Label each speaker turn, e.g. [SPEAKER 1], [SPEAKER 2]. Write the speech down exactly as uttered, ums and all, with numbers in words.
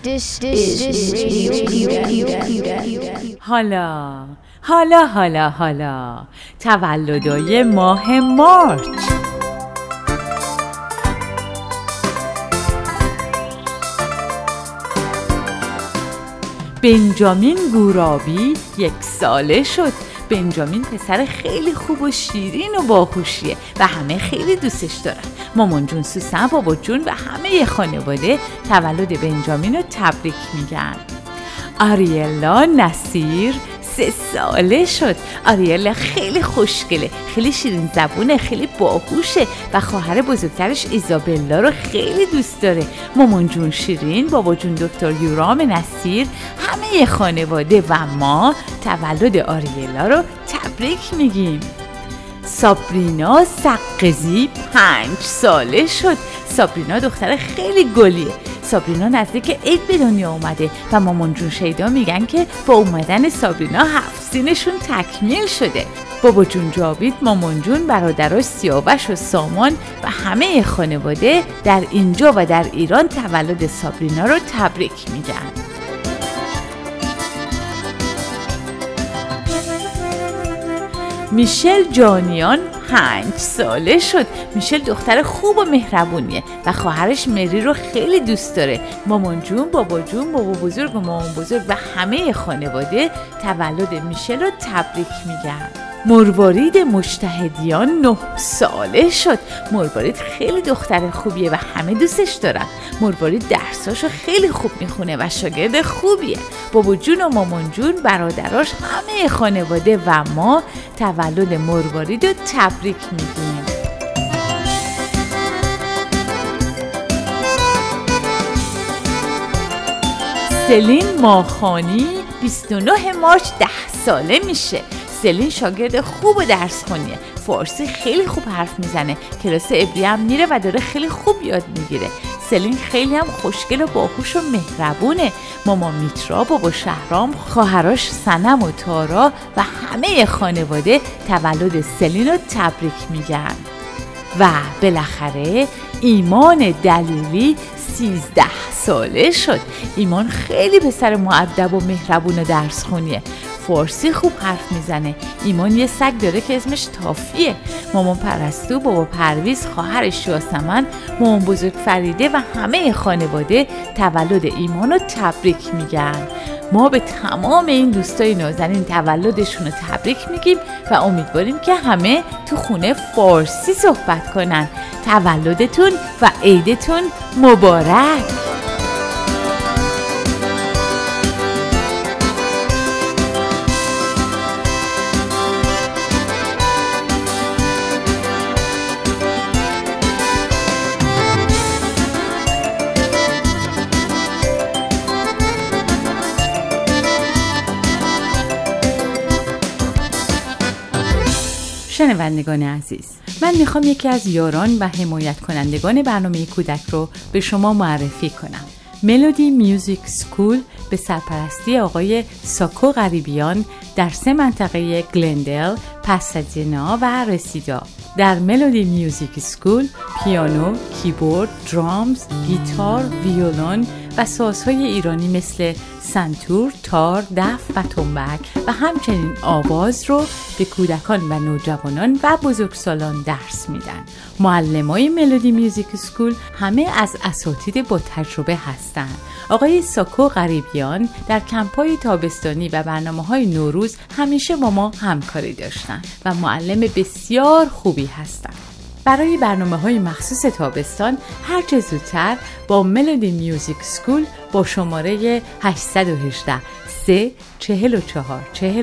[SPEAKER 1] This, this, this radio.
[SPEAKER 2] حالا حالا حالا حالا تولدای ماه مارچ. بنجامین گورابی یک ساله شد. بنجامین پسر خیلی خوب و شیرین و باهوشیه و همه خیلی دوستش دارن. مامان جون، سوسن، بابا جون و همه خانواده تولد بنجامین رو تبریک میگن. آریلا نصیر سه ساله شد. آریلا خیلی خوشگله، خیلی شیرین زبونه، خیلی باهوشه و خواهر بزرگترش ایزابلا رو خیلی دوست داره. مامان جون شیرین، بابا جون دکتر یورام نصیر، همه خانواده و ما تولد آریلا رو تبریک میگیم. سابرینا سقزی پنج ساله شد. سابرینا دختر خیلی گلیه. سابرینا نزدیک عید به دنیا اومده و مامان جون شیدا میگن که با اومدن سابرینا هفت سینشون تکمیل شده. بابا جون جاوید، مامان جون، برادراش سیاوش و سامان و همه خانواده در اینجا و در ایران تولد سابرینا رو تبریک میگن. میشل جانیان پنج ساله شد. میشل دختر خوب و مهربونیه و خواهرش مری رو خیلی دوست داره. مامان جون، بابا جون، بابا بزرگ و مامان بزرگ و همه خانواده تولد میشل رو تبریک میگن. مروارید مجتهدیان نه ساله شد. مروارید خیلی دختر خوبیه و همه دوستش دارن. مروارید درساشو خیلی خوب میخونه و شاگرد خوبیه. بابا جون و مامان جون، برادراش، همه خانواده و ما تولد مروارید رو تبریک میگیم. سلین ماخانی بیست و نه مارچ ده ساله میشه. سلین شاگرد خوب و درس خونیه. فارسی خیلی خوب حرف میزنه. کلاس عبری هم میره و داره خیلی خوب یاد میگیره. سلین خیلی هم خوشگل و باهوش و مهربونه. مامان میترا، بابا شهرام، خواهراش سنم و تارا و همه خانواده تولد سلین رو تبریک میگن. و بالاخره ایمان دلیلی سیزده ساله شد. ایمان خیلی پسر مؤدب و مهربون و درس خونیه. فارسی خوب حرف میزنه. ایمان یه سگ داره که اسمش تافیه. مامان پرستو، بابا پرویز، خواهرش یاسمن، مامان بزرگ فریده و همه خانواده تولد ایمان رو تبریک میگن. ما به تمام این دوستای نازنین تولدشون رو تبریک میگیم و امیدواریم که همه تو خونه فارسی صحبت کنن. تولدتون و عیدتون مبارک. شنوندگان عزیز، من میخوام یکی از یاران و حمایت کنندگان برنامه کودک رو به شما معرفی کنم. ملودی میوزیک سکول به سرپرستی آقای ساکو غریبیان در سه منطقه گلندل، پاسادینا و رسیدا. در ملودی میوزیک سکول پیانو، کیبورد، درامز، گیتار، ویولون و سازهای ایرانی مثل سنتور، تار، دف و تنبک و همچنین آواز رو به کودکان و نوجوانان و بزرگسالان درس میدن. معلمای ملودی میوزیک سکول همه از اساتید با تجربه هستند. آقای ساکو غریبیان در کمپ‌های تابستانی و برنامه‌های نوروز همیشه با ما همکاری داشتن و معلم بسیار خوبی هستند. برای برنامه‌های مخصوص تابستان هر چه زودتر با ملودی میوزیک سکول با شماره هشت یک هشت سه چهار چهار چهار